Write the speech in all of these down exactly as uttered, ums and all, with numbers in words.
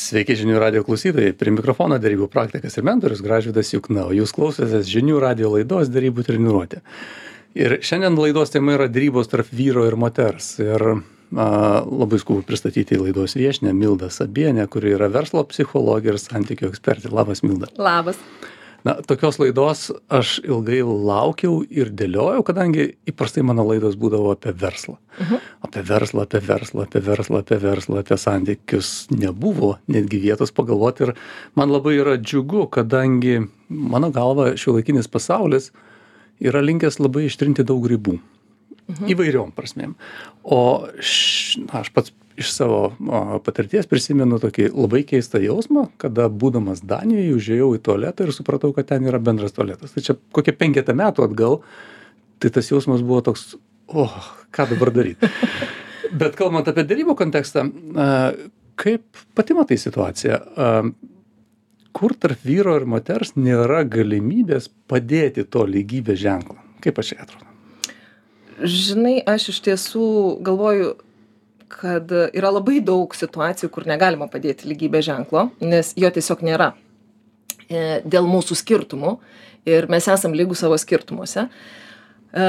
Sveiki žinių radio klausytojai, prie mikrofono derybų praktikas ir mentorius Gražvydas Jukna, o jūs klausotės žinių radio laidos derybų treniruotė. Ir šiandien laidos tema yra derybos tarp vyro ir moters. Ir a, labai skubu pristatyti laidos viešnią Mildą Sabienę, kuri yra verslo psichologė ir santykių ekspertė. Labas, Milda. Labas. Na, tokios laidos aš ilgai laukiau ir dėliojau, kadangi įprastai mano laidos būdavo apie verslą. Uh-huh. Apie verslą, apie verslą, apie verslą, apie verslą, apie santykius nebuvo netgi vietos pagalvoti. Ir man labai yra džiugu, kadangi mano galva šiuolaikinis pasaulis yra linkęs labai ištrinti daug ribų. Uh-huh. Įvairiom prasmėm. O š, na, aš pats iš savo o, patirties prisimenu tokį labai keistą jausmą, kada būdamas Danijoje užėjau į tualetą ir supratau, kad ten yra bendras tualetas. Tai čia kokie penketą metų atgal, tai tas jausmas buvo toks, oh, ką dabar daryti. Bet kalbant apie derybų kontekstą, a, kaip pati matai situaciją? A, kur tarp vyro ir moters nėra galimybės padėti to lygybės ženklą? Kaip pačiai atrodo? Žinai, aš iš tiesų galvoju, kad yra labai daug situacijų, kur negalima padėti lygybės ženklo, nes jo tiesiog nėra e, dėl mūsų skirtumų ir mes esam lygūs savo skirtumuose. E,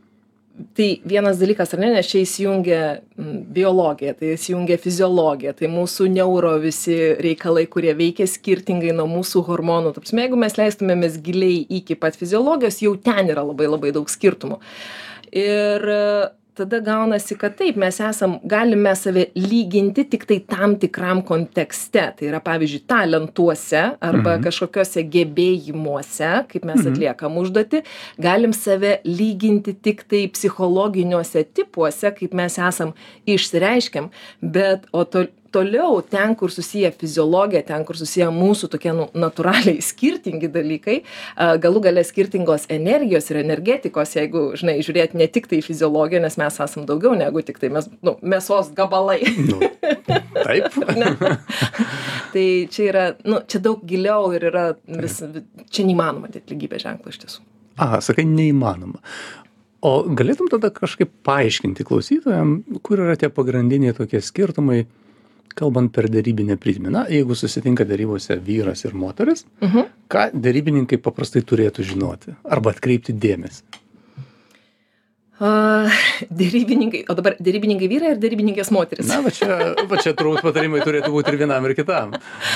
tai vienas dalykas, ar ne, nes čia įsijungia biologija, tai įsijungia fiziologija, tai mūsų neuro visi reikalai, kurie veikia skirtingai nuo mūsų hormonų. Ta prasme, jeigu mes leistumėmės giliai iki pat fiziologijos, jau ten yra labai labai daug skirtumų. Ir tada gaunasi, kad taip, mes esam, galime save lyginti tik tai tam tikram kontekste. Tai yra, pavyzdžiui, talentuose arba mhm. kažkokiuose gebėjimuose, kaip mes mhm. atliekam užduotį. Galim save lyginti tik tai psichologiniuose tipuose, kaip mes esam išsireiškiam. Bet, o to, toliau, ten, kur susiję fiziologija, ten, kur susiję mūsų tokie nu, natūraliai skirtingi dalykai, galų gale skirtingos energijos ir energetikos, jeigu, žinai, žiūrėti ne tik tai fiziologiją, nes mes esam daugiau negu tik tai mes, nu, mėsos gabalai. Nu, taip. Tai čia yra, nu, čia daug giliau ir yra, vis, čia neįmanoma dėti lygybės ženklą iš tiesų. Aha, sakai, neįmanoma. O galėtum tada kažkaip paaiškinti klausytojams, kur yra tie pagrindiniai tokie skirtumai, kalbant per derybinę prizmę. Na, jeigu susitinka derybose vyras ir moteris, uh-huh. ką derybininkai paprastai turėtų žinoti arba atkreipti dėmesį? Uh, derybininkai, o dabar derybininkai vyrai ir derybininkės moteris? Na, va čia, va čia turbūt patarimai turėtų būti ir vienam ir kitam.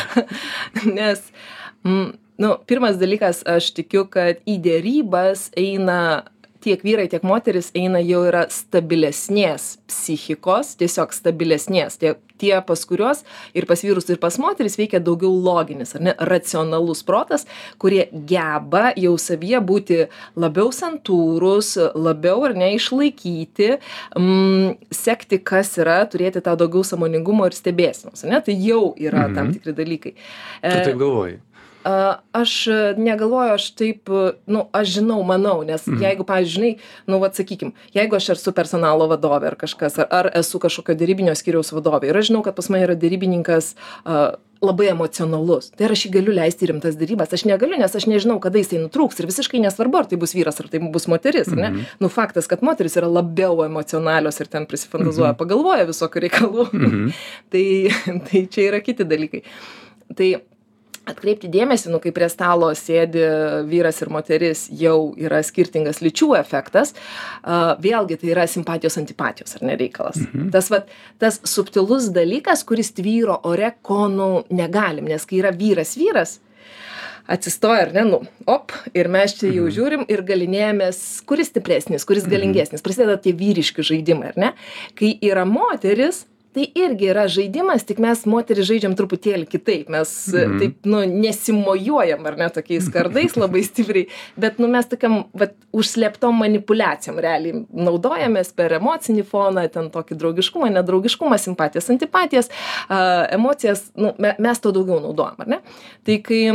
Nes, mm, nu, pirmas dalykas, aš tikiu, kad į derybas eina tiek vyrai, tiek moteris eina jau yra stabilesnės psichikos, tiesiog stabilesnės. Tie, tie pas kuriuos ir pas vyrus, ir pas moteris veikia daugiau loginis, ar ne, racionalus protas, kurie geba jau savyje būti labiau santūrus, labiau ar ne išlaikyti, mm, sekti, kas yra, turėti tą daugiau sąmoningumo ir stebėsenos, ar ne, tai jau yra mhm. tam tikri dalykai. Tu taip galvoji? Uh, aš negalvoju, aš taip, nu, aš žinau, manau, nes mm. jeigu, pavyzdžiui, nu, vat sakykim, jeigu aš esu personalo vadovė ar kažkas, ar, ar esu kažkokio derybinio skyriaus vadovė ir aš žinau, kad pas mane yra derybininkas uh, labai emocionalus, tai aš jį galiu leisti rimtas derybas, aš negaliu, nes aš nežinau, kada jisai nutrūks ir visiškai nesvarbu, ar tai bus vyras, ar tai bus moteris, ar ne? Mm. Nu, faktas, kad moteris yra labiau emocionalios ir ten prisifantazuoja, mm. pagalvoja visokių reikalų, mm. tai, tai čia yra kiti dalykai. Tai atkreipti dėmesį, nu, kai prie stalo sėdi vyras ir moteris, jau yra skirtingas lyčių efektas, uh, vėlgi tai yra simpatijos antipatijos, ar ne reikalas. Mhm. Tas, vat, tas subtilus dalykas, kuris tvyro ore, ko, nu, negalim, nes kai yra vyras vyras, atsistoja, ar ne, nu, op, ir mes čia jau žiūrim ir galinėjamės, kuris stipresnis, kuris galingesnis, prasideda tie vyriški žaidimai, ar ne? Kai yra moteris, tai irgi yra žaidimas, tik mes moteris žaidžiam truputėlį kitaip, mes mm-hmm. taip, nu, nesimojuojam, ar ne, tokiais kardais labai stipriai, bet, nu, mes tokiam, vat, užslėptom manipuliacijom realiai naudojamės per emocinį foną, ten tokį draugiškumą, nedraugiškumą, simpatijas, antipatijas, uh, emocijas, nu, me, mes to daugiau naudojam, ar ne? Tai kai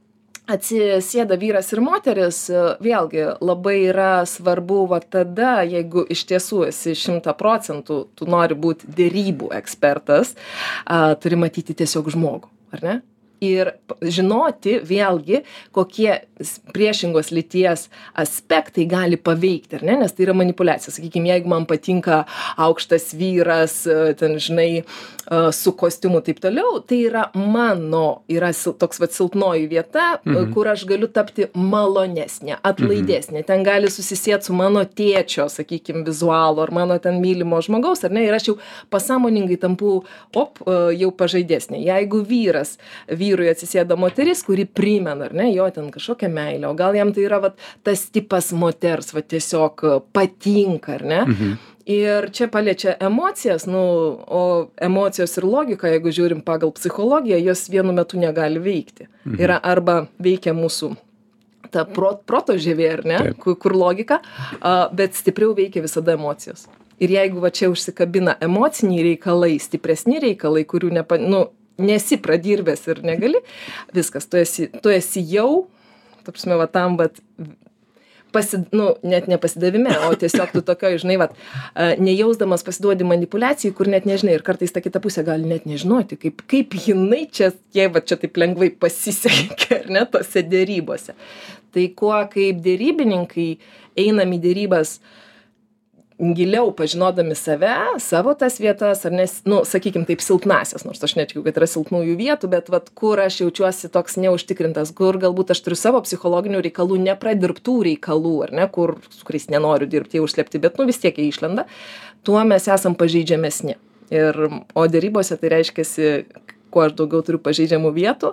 atsisėda vyras ir moteris, vėlgi labai yra svarbu va tada, jeigu iš tiesų esi šimtą procentų, tu nori būti derybų ekspertas, a, turi matyti tiesiog žmogų, ar ne? ir žinoti vėlgi, kokie priešingos lyties aspektai gali paveikti, ar ne? Nes tai yra manipuliacija. Sakykime, jeigu man patinka aukštas vyras, ten, žinai, su kostiumu taip toliau, tai yra mano, yra toks vat silpnoji vieta, mhm. kur aš galiu tapti malonesnė, atlaidesnė. Mhm. Ten gali susisieti su mano tėčio, sakykime, vizualu, ar mano ten mylimo žmogaus, ar ne? Ir aš jau pasąmoningai tampu, op, jau pažaidesnė. Jeigu vyras, vyrui atsisėda moteris, kuri primena, ar ne, jo ten kažkokią meilę, o gal jam tai yra vat, tas tipas moters, vat, tiesiog patinka, ar ne? Mhm. Ir čia paliečia emocijas, nu, o emocijos ir logika, jeigu žiūrim pagal psichologiją, jos vienu metu negali veikti. Mhm. Yra arba veikia mūsų ta pro, proto žievė, ar ne, kur, kur logika, a, bet stipriau veikia visada emocijos. Ir jeigu va čia užsikabina emociniai reikalai, stipresni reikalai, kurių nepa, nu, nesi pradirbęs ir negali, viskas, tu esi, tu esi jau, ta prasme, va tam, bet pasi, nu, net nepasidavime, o tiesiog tu tokio, žinai, vat, nejausdamas pasiduodi manipuliacijai, kur net nežinai, ir kartais ta kita pusė gali net nežinoti, kaip, kaip jinai čia, jei va čia taip lengvai pasisekė, ar ne, tose dėrybose. Tai kuo kaip dėrybininkai einam į dėrybas giliau pažinodami save, savo tas vietas, ar nes, nu, sakykim, taip silpnasias, nors aš netikiu, kad yra silpnųjų vietų, bet vat, kur aš jaučiuosi toks neužtikrintas, kur galbūt aš turiu savo psichologinių reikalų, nepradirbtų reikalų, ar ne, kur, su kuriais nenoriu dirbti, jie užslepti, bet, nu, vis tiek jie išlenda, tuo mes esam pažeidžiamesni. Ir, o dėrybose tai reiškiasi, kuo aš daugiau turiu pažeidžiamų vietų,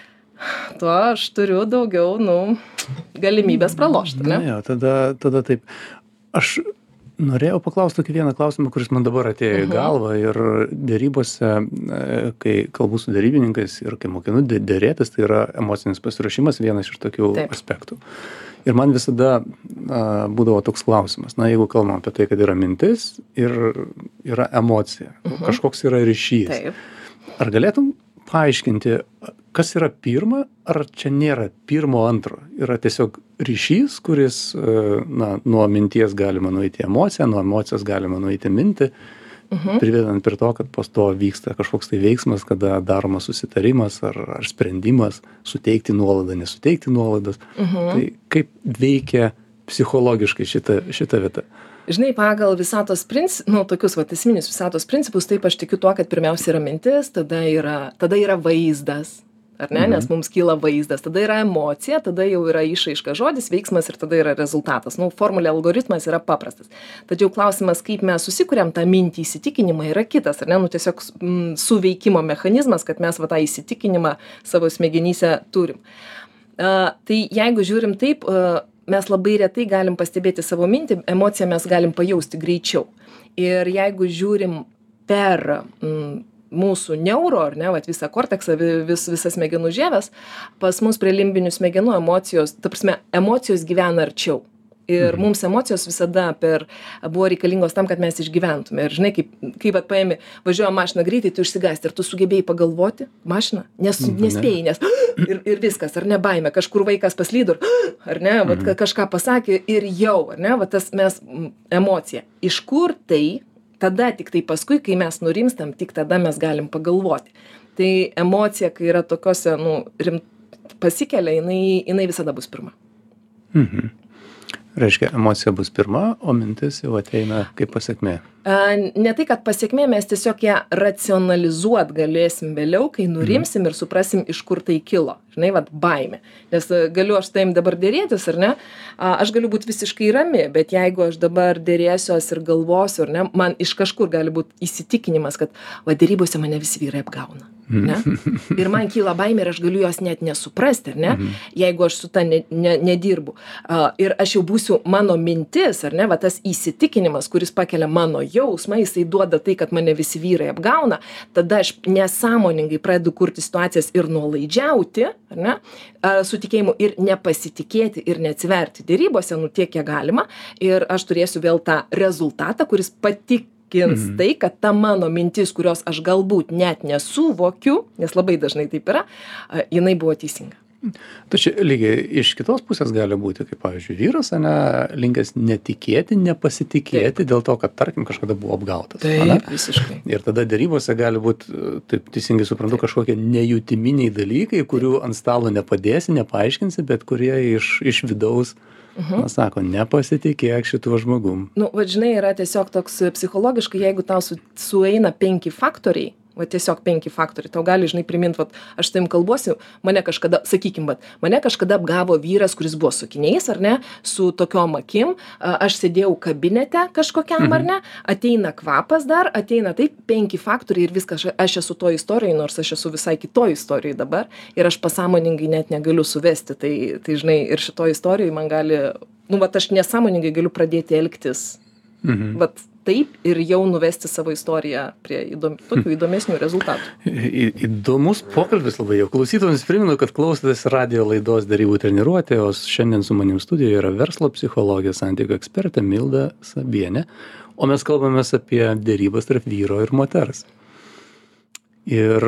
tuo aš turiu daugiau, nu, galimybės pralošti, ne? Na, jo, tada, tada taip. Aš norėjau paklausti tokį vieną klausimą, kuris man dabar atėjo į galvą, ir dėrybose, kai kalbu su dėrybininkais ir kai mokinu dėrėtis, tai yra emocinis pasiruošimas vienas iš tokių Taip. aspektų. Ir man visada a, būdavo toks klausimas, na, jeigu kalbam apie tai, kad yra mintis ir yra emocija, uh-huh. kažkoks yra ryšys. Taip. Ar galėtum paaiškinti, kas yra pirma, ar čia nėra pirmo antro? Yra tiesiog ryšys, kuris, na, nuo minties galima nueiti emociją, nuo emocijos galima nueiti mintį, uh-huh. privedant prie to, kad po to vyksta kažkoks tai veiksmas, kada daromas susitarimas ar, ar sprendimas, suteikti nuolaidą, nesuteikti nuolaidas. Uh-huh. Tai kaip veikia psichologiškai šita, šita vieta? Žinai, pagal visatos principus, nu, tokius vat esminius visatos principus, taip aš tikiu tuo, kad pirmiausia yra mintis, tada yra, tada yra vaizdas, ar ne, mhm. nes mums kyla vaizdas, tada yra emocija, tada jau yra išraiška žodis, veiksmas ir tada yra rezultatas. Nu, formulė algoritmas yra paprastas. Tačiau klausimas, kaip mes susikuriam tą mintį, įsitikinimą, yra kitas, ar ne, nu, tiesiog m, suveikimo mechanizmas, kad mes va tą įsitikinimą savo smegenyse turim. Uh, tai jeigu žiūrim taip, uh, mes labai retai galim pastebėti savo mintį, emociją mes galim pajausti greičiau. Ir jeigu žiūrim per mm, mūsų neuro, ar ne, vat, visą korteksą, vis, visas smegenų žieves, pas mus prie limbinių smegenų emocijos, ta prasme, emocijos gyvena arčiau. Ir mhm. mums emocijos visada per, buvo reikalingos tam, kad mes išgyventume. Ir žinai, kaip, kaip at paėmė, važiuoja mašina greitai, tu išsigąsti, ir tu sugebėjai pagalvoti mašiną, nes nespėjai, nes ir, ir viskas, ar ne, baimė, kažkur vaikas paslydo, ar ne, vat, mhm. kažką pasakė ir jau, ar ne, vat, tas mes emocija. Iš kur tai, tada tik tai paskui, kai mes nurimstam, tik tada mes galim pagalvoti. Tai emocija, kai yra tokiose, nu, rimt, pasikelia, jinai, jinai visada bus pirma. Mhm. Reiškia, emocija bus pirma, o mintis jau ateina kaip pasekmė. Ne tai, kad pasekmė, mes tiesiog ją racionalizuot galėsim vėliau, kai nurimsim ir suprasim, iš kur tai kilo. Žinai, vat, baimė. Nes galiu aš taim dabar dėrėtis, ar ne? Aš galiu būti visiškai rami, bet jeigu aš dabar dėrėsiuos ir galvosiu, ar ne, man iš kažkur gali būti įsitikinimas, kad va, dėrybose mane visi vyrai apgauna. Ne? Ir man kyla baimė ir aš galiu jos net nesuprasti, ar ne? Mhm. Jeigu aš su ta ne, ne, nedirbu. Uh, ir aš jau būsiu mano mintis, ar ne? Va, tas įsitikinimas, kuris pakelia mano jausmą, jisai duoda tai, kad mane visi vyrai apgauna, tada aš nesąmoningai pradedu kurti situacijas ir nuolaidžiauti, ar ne? Uh, su tikėjimu ir nepasitikėti ir neatsiverti dėrybose, nu tiek kiek galima. Ir aš turėsiu vėl tą rezultatą, kuris patik kins mm. tai, kad ta mano mintis, kurios aš galbūt net nesuvokiu, nes labai dažnai taip yra, jinai buvo teisinga. Tačiau lygiai iš kitos pusės gali būti, kaip pavyzdžiui, vyras, ane, linkęs netikėti, nepasitikėti dėl to, kad, tarkim, kažkada buvo apgautas. Taip, visiškai. Ir tada derybose gali būti, taip teisingai suprantu, kažkokie nejutiminiai dalykai, kurių ant stalo nepadėsi, nepaaiškinsi, bet kurie iš, iš vidaus, uh-huh. na, sako, nepasitikėk šituo žmogum. Nu, va, žinai, yra tiesiog toks psichologiškai, jeigu tau su, sueina penki faktoriai, va tiesiog penki faktoriai, tau gali, žinai, primint, va, aš su tavim kalbuosiu, mane kažkada, sakykim, va, mane kažkada apgavo vyras, kuris buvo su akiniais, ar ne, su tokiom akim, aš sėdėjau kabinete kažkokiam, mhm. ar ne, ateina kvapas dar, ateina taip, penki faktoriai ir viskas, aš esu to istorijai, nors aš esu visai kitoj istorijai dabar ir aš pasąmoningai net negaliu suvesti, tai, tai žinai, ir šitoj istorijai man gali, nu, va, aš nesąmoningai galiu pradėti elgtis, mhm. va, taip ir jau nuvesti savo istoriją prie įdom, tokių įdomesnių rezultatų. Į, įdomus pokalbis labai jau. Klausytojams primenu, kad klausotės radijo laidos Derybų treniruotė, o šiandien su manim studijoje yra verslo psichologija, santykių ekspertė Milda Sabienė, o mes kalbamės apie derybas tarp vyro ir moters. Ir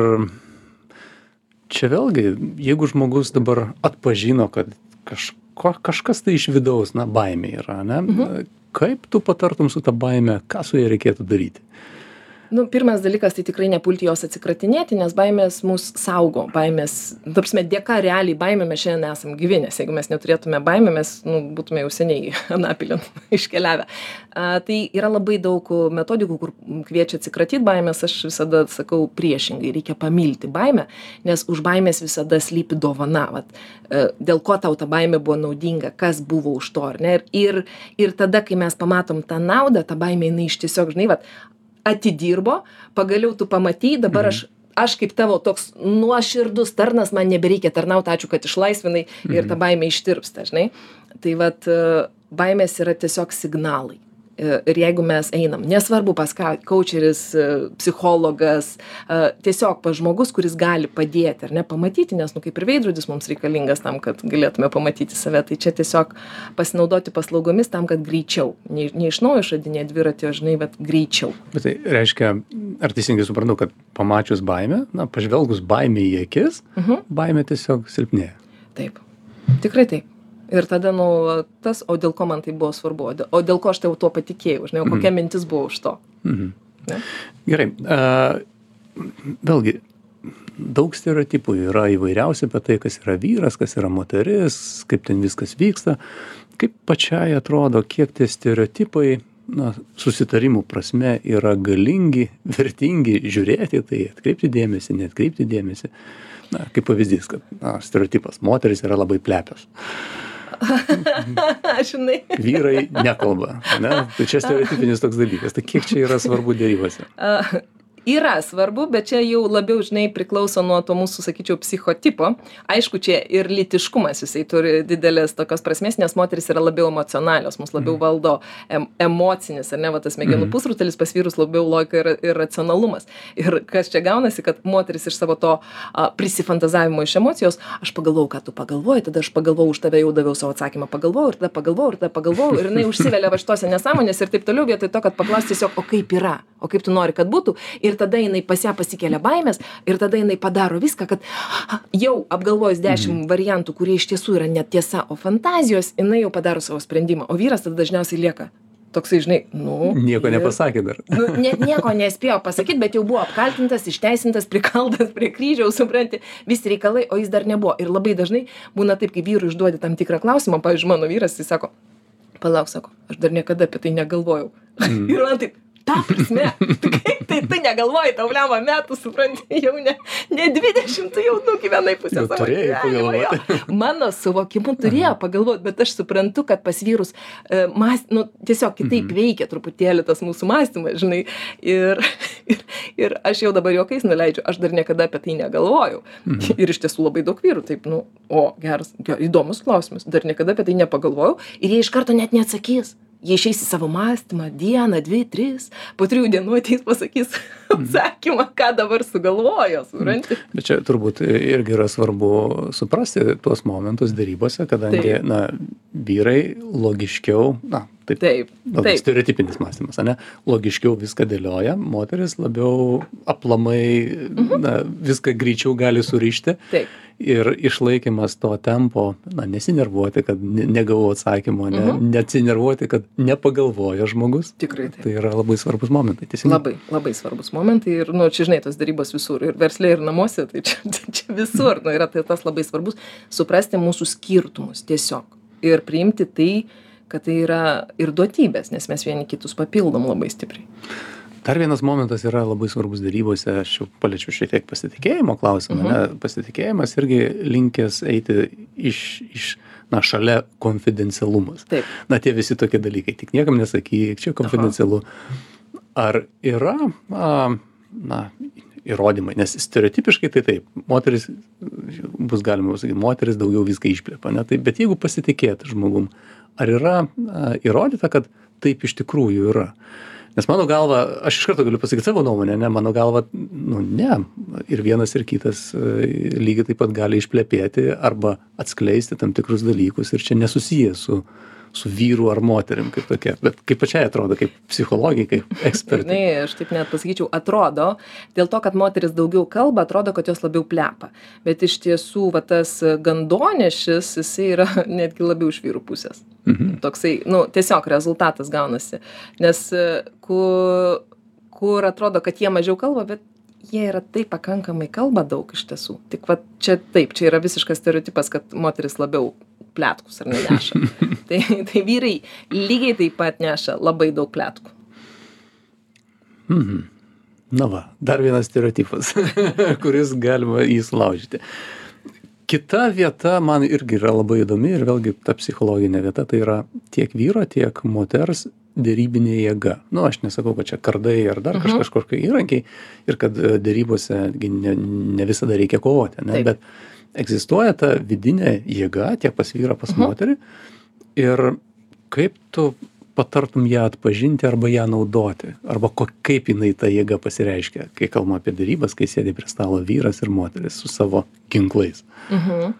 čia vėlgi, jeigu žmogus dabar atpažino, kad kažko, kažkas tai iš vidaus, na, baimė yra, ne? Mhm. Kaip tu patartum su ta baime, ką su ja reikėtų daryti? Nu, pirmas dalykas, tai tikrai nepulti jos atsikratinėti, nes baimės mus saugo. Baimės, tarpsime, dėka realiai baimė mes šiandien esam gyvi, nes jeigu mes neturėtume baimę, mes nu, būtume jau seniai anapilin iškeliavę. A, tai yra labai daug metodikų, kur kviečia atsikratyti baimės, aš visada sakau priešingai, reikia pamilti baimę, nes už baimės visada slypi dovana. Vat, dėl ko tau ta baimė buvo naudinga, kas buvo už to, ar ne? Ir, ir tada, kai mes pamatom tą naudą, ta baimė, jinai iš tiesiog, žinai, vat, atidirbo, pagaliau tu pamatei, dabar aš, aš kaip tavo toks nuoširdus tarnas, man nebereikia tarnauti, ačiū, kad išlaisvinai ir ta baimė ištirpsta, žinai. Tai vat baimės yra tiesiog signalai. Ir jeigu mes einam, nesvarbu pas ką, coacheris, psichologas, tiesiog pas žmogus, kuris gali padėti, ar ne, pamatyti, nes, nu, kaip ir veidrodis mums reikalingas tam, kad galėtume pamatyti save, tai čia tiesiog pasinaudoti paslaugomis tam, kad greičiau, ne, ne iš naujo išradinėti dviratį, žinai, bet greičiau. Bet tai reiškia, ar teisingai suprantu, kad pamačius baimę, na, pažvelgus baimę į akis, uh-huh. baimė tiesiog silpnėja. Taip, tikrai taip. Ir tada, nu, tas, o dėl ko man tai buvo svarbu, o dėl ko aš tai jau tuo patikėjau, žinai, o kokia mm. mintis buvo už to. Mm-hmm. Ne? Gerai, uh, vėlgi, daug stereotipų yra įvairiausi apie tai, kas yra vyras, kas yra moteris, kaip ten viskas vyksta. Kaip pačiai atrodo, kiek tie stereotipai, na, susitarimų prasme yra galingi, vertingi žiūrėti, tai atkreipti dėmesį, neatkreipti dėmesį. Na, kaip pavyzdys, kad na, stereotipas, moteris yra labai plepios. Žinai. Vyrai nekalba, ne? Tai čia stereotipinis toks dalykas. Tai kiek čia yra svarbu derybose? Uh, yra svarbu, bet čia jau labiau, žinai, priklauso nuo to mūsų, sakyčiau, psichotipo. Aišku, čia ir lytiškumas, jisai turi didelės tokios prasmės, nes moteris yra labiau emocionalios, mus labiau valdo em, emocinis, ar ne, va tas smegenų pusrutulis, pas vyrus labiau logika ir, ir racionalumas. Ir kas čia gaunasi, kad moteris iš savo to a, prisifantazavimo iš emocijos, aš pagalvojau, ką tu pagalvoji, tada aš pagalvojau, už tave jau daviau savo atsakymą, pagalvojau, ir tada pagalvojau, ir tada pagalvojau, ir jinai užsivelia va šitose nesąmonės ir taip toliau, vietoj to, kad paklausti tiesiog, o kaip yra, o kaip tu nori, kad būtų. Ir tada jinai pas ją pasikelia baimės ir tada jinai padaro viską, kad jau apgalvojus dešimt mm. variantų, kurie iš tiesų yra net tiesa, o fantazijos, jinai jau padaro savo sprendimą, o vyras tada dažniausiai lieka toksai, žinai, nu... Nieko ir, nepasakė dar. Nu, net nieko nespėjo pasakyti, bet jau buvo apkaltintas, išteisintas, prikaltas prie kryžiaus, supranti, visi reikalai, o jis dar nebuvo. Ir labai dažnai būna taip, kai vyrui užduodi tam tikrą klausimą, pavyzdžiui, mano vyras, jis sako, palauk, sako, aš dar niekada apie tai negalvojau. Mm. Ir man taip, ta prasme, kaip tai tu negalvoji, tau lemą metų, supranti, jau ne, ne dvidešimt, tu jau nugyvenai pusę jau savo gyvenimo. Mano suvokimu turėjo pagalvoti, bet aš suprantu, kad pas vyrus e, mąst, nu, tiesiog kitaip mm-hmm. veikia truputėlį tas mūsų mąstymas, žinai, ir, ir, ir aš jau dabar juokais nuleidžiu, aš dar niekada apie tai negalvojau. Mm-hmm. Ir iš tiesų labai daug vyrų, taip, nu, o, geras, įdomus klausimas, dar niekada apie tai nepagalvojau ir jie iš karto net neatsakys. Jie išeis į savo mąstymą dieną, dvi, tris, po trijų dienų ateis pasakys atsakymą, ką dabar sugalvojo, supranti. Bet čia turbūt irgi yra svarbu suprasti tuos momentus derybose, kadangi, Taip. na, vyrai logiškiau, na, Taip, Taip, labai taip. stereotipinis mąstymas, ane? Logiškiau viską dėlioja, moteris labiau aplamai na, viską greičiau gali surišti. Taip. Ir išlaikymas to tempo, na, nesinervuoti, kad ne- negavau atsakymo, ne, neatsinervuoti, kad nepagalvoja žmogus. Tikrai taip. Tai yra labai svarbus momentai. Teisingai? Labai, labai svarbus momentai ir, nu, čia žinai, tos darybos visur, ir verslė, ir namuose, tai čia, čia visur, nu, yra tai tas labai svarbus, suprasti mūsų skirtumus tiesiog ir priimti tai, kad tai yra ir duotybės, nes mes vieni kitus papildom labai stipriai. Dar vienas momentas yra labai svarbus darybose, aš jau paliečiu šiek tiek pasitikėjimo klausimą, ne? Pasitikėjimas irgi linkęs eiti iš, iš na, šalia konfidencialumas. Taip. Na, tie visi tokie dalykai, tik niekam nesakyk, čia konfidencialu. Ar yra, a, na, įrodymai, nes stereotipiškai tai taip, moteris, bus galima pasakyti, moteris daugiau viską išplėpa, ne? Tai, bet jeigu pasitikėti žmogum, ar yra a, įrodyta, kad taip iš tikrųjų yra? Nes mano galva, aš iš karto galiu pasakyti savo nuomonę, ne, mano galva, nu ne, ir vienas ir kitas e, lygiai taip pat gali išplepėti arba atskleisti tam tikrus dalykus ir čia nesusiję su, su vyru ar moterim kaip tokia, bet kaip pačiai atrodo, kaip psichologija, kaip ekspertai. Žinai, aš taip net pasakyčiau, atrodo, dėl to, kad moteris daugiau kalba, atrodo, kad jos labiau plepa. Bet iš tiesų, va, tas gandonešis, jisai yra netgi labiau iš vyrų pusės. Mhm. Toksai, nu, tiesiog rezultatas gaunasi. Nes kur, kur atrodo, kad jie mažiau kalba, bet jie yra taip pakankamai kalba daug iš tiesų. Tik va, čia taip, čia yra visiškas stereotipas, kad moteris labiau pletkus ar neneša. tai, tai vyrai lygiai taip pat neša labai daug pletkų. Mhm. Na va, dar vienas stereotipas, kuris galima įsilaužyti. Kita vieta man irgi yra labai įdomi ir vėlgi ta psichologinė vieta, tai yra tiek vyro, tiek moters dėrybinė jėga. Nu, aš nesakau, kad čia kardai ar dar uh-huh. kažkokie įrankiai ir kad dėrybose ne, ne visada reikia kovoti, ne? Taip. Bet egzistuoja ta vidinė jėga tiek pas vyrą, pas uh-huh. moterį ir kaip tu patartum ją atpažinti arba ją naudoti, arba ko, kaip jinai ta jėga pasireiškia, kai kalbama apie dėrybas, kai sėdi prie stalo vyras ir moteris su savo ginklais. Mhm.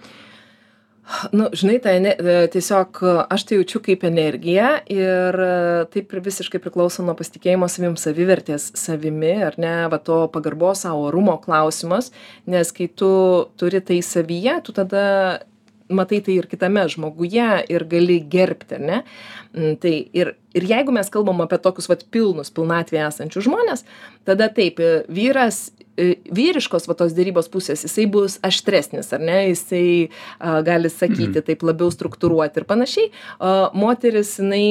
Nu, žinai, tai ne, tiesiog aš tai jaučiu kaip energiją ir taip visiškai priklauso nuo pasitikėjimo savim, savivertės savimi, ar ne, va to pagarbos savo orumo klausimas, nes kai tu turi tai savyje, tu tada matai tai ir kitame žmoguje ir gali gerbti, ar ne? Tai ir, ir jeigu mes kalbam apie tokius vat pilnus, pilnatvėje esančius žmonės, tada taip, vyras, vyriškos va tos dėrybos pusės, jisai bus aštresnis, ar ne? Jisai a, gali sakyti mhm. taip labiau struktūruoti ir panašiai. A, moteris, jinai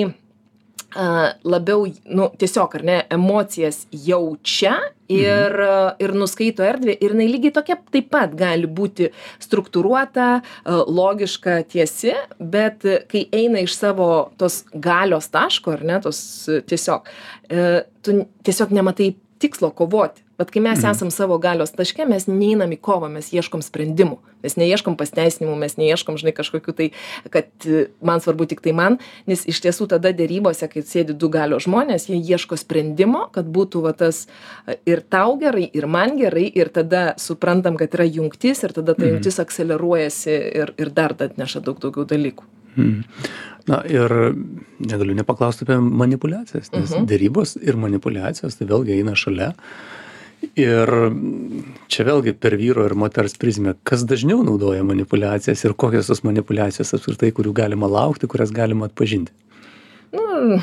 a, labiau, nu, tiesiog, ar ne, emocijas jaučia ir, mhm. ir nuskaito erdvę ir jinai lygiai tokia taip pat gali būti struktūruota, logiška, tiesi, bet kai eina iš savo tos galios taško, ar ne, tos tiesiog, tu tiesiog nematai tikslo kovoti. Bet kai mes mhm. esam savo galios taške, mes neinam į kovą, mes ieškom sprendimų. Mes neieškom pasteisinimų, mes neieškom, žinai, kažkokių tai, kad man svarbu tik tai man, nes iš tiesų tada dėrybose, kai sėdi du galios žmonės, jie ieško sprendimo, kad būtų va tas ir tau gerai, ir man gerai, ir tada suprantam, kad yra jungtis, ir tada ta mhm. jungtis akseleruojasi ir, ir dar atneša daug daugiau dalykų. Mhm. Na ir negaliu nepaklausti apie manipulacijas, nes mhm. dėrybos ir manipulacijos tai vėlgi eina šalia. Ir čia vėlgi per vyro ir moters prizmę, kas dažniau naudoja manipulacijas ir kokios tos manipulacijos apskritai, kurių galima laukti, kurias galima atpažinti. Nu,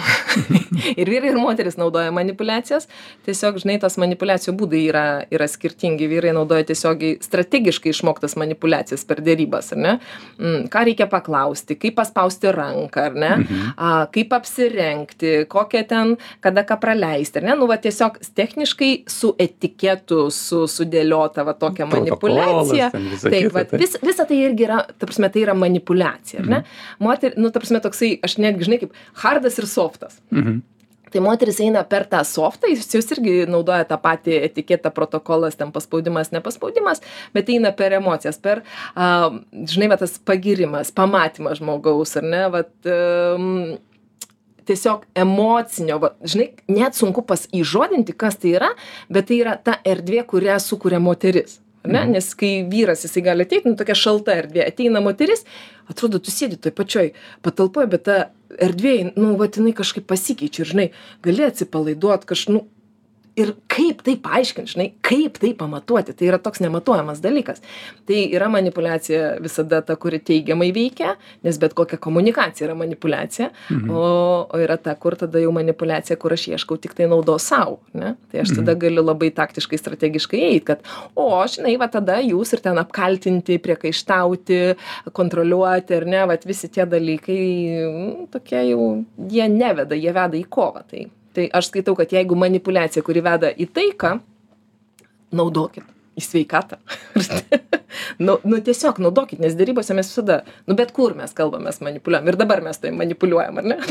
ir vyrai, ir moteris naudoja manipulacijas. Tiesiog, žinai, tas manipulacijų būdai yra, yra skirtingi. Vyrai naudoja tiesiogiai strategiškai išmoktas manipulacijas per dėrybas, ar ne? Ką reikia paklausti, kaip paspausti ranką, ar ne? Mhm. A, kaip apsirengti, kokią ten, kada ką praleisti, ar ne? Nu, va, tiesiog techniškai su etiketu, su sudėliota va tokia manipulacija. Taip, va, vis, visa tai irgi yra, ta prasme, tai yra manipulacija, ar ne? Mhm. Moter, nu, ta prasme, toksai, aš netgi, žinai, kaip hardas ir softas. Mhm. Tai moteris eina per tą softą, jis jūs irgi naudoja tą patį etiketą, protokolas, ten paspaudimas, nepaspaudimas, bet eina per emocijas, per, uh, žinai, va, tas pagirimas, pamatymas žmogaus, ar ne, va, um, tiesiog emocinio, va, žinai, net sunku pas įžodinti, kas tai yra, bet tai yra ta erdvė, kurią sukuria moteris. Ne? Mhm. Nes kai vyras, jisai gali ateiti, nu, tokia šalta erdvė, ateina moteris, atrodo, tu sėdi toj pačioj patalpoje, bet ta erdvėj, nu, vat jinai kažkaip pasikeičia ir, žinai, gali atsipalaiduot kažkaip, nu, ir kaip tai paaiškinti, žinai, kaip tai pamatuoti, tai yra toks nematuojamas dalykas. Tai yra manipulacija visada ta, kuri teigiamai veikia, nes bet kokia komunikacija yra manipulacija, mhm. o, o yra ta, kur tada jau manipulacija, kur aš ieškau tik tai naudos savo, ne? Tai aš tada galiu labai taktiškai, strategiškai eiti, kad, o, žinai, va tada jūs ir ten apkaltinti, priekaištauti, kontroliuoti, ar ne, va visi tie dalykai, tokie jau, jie neveda, jie veda į kovą, tai. Tai aš skaitau, kad jeigu manipuliacija, kuri veda į taiką, naudokit į sveikatą. nu, nu tiesiog naudokit, nes derybose mes visada, nu bet kur mes kalbam, mes manipuliuojam. Ir dabar mes tai manipuliuojam, ar ne?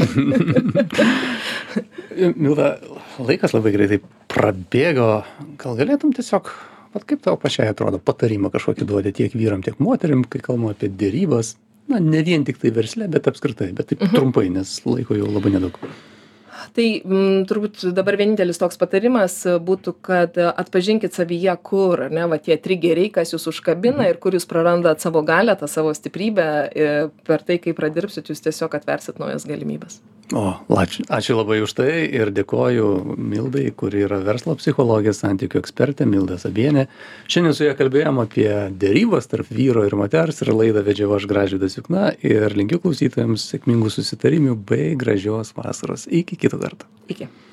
Milda, laikas labai greitai prabėgo. Gal galėtum tiesiog, vat kaip tau pačiai atrodo, patarimą kažkokį duoti tiek vyram, tiek moterim, kai kalbam apie derybas. Na, ne vien tik tai versle, bet apskritai, bet taip mhm. trumpai, nes laiko jau labai nedaug. Tai m, turbūt dabar vienintelis toks patarimas būtų, kad atpažinkit savyje, kur, ne, va tie trigeriai, kas jūs užkabina ir kur jūs prarandat savo galią, tą savo stiprybę, per tai, kai pradirbsit, jūs tiesiog atversit naujas galimybės. O, ačiū, ačiū labai už tai ir dėkoju Mildai, kuri yra verslo psichologė, santykių ekspertė, Milda Sabienė. Šiandien su ja kalbėjom apie derybas tarp vyro ir moters ir laidą vedžiau aš Gražvydas Jukna ir linkiu klausytojams sėkmingų susitarimų bei gražios vasaros. Iki kito karto. Iki.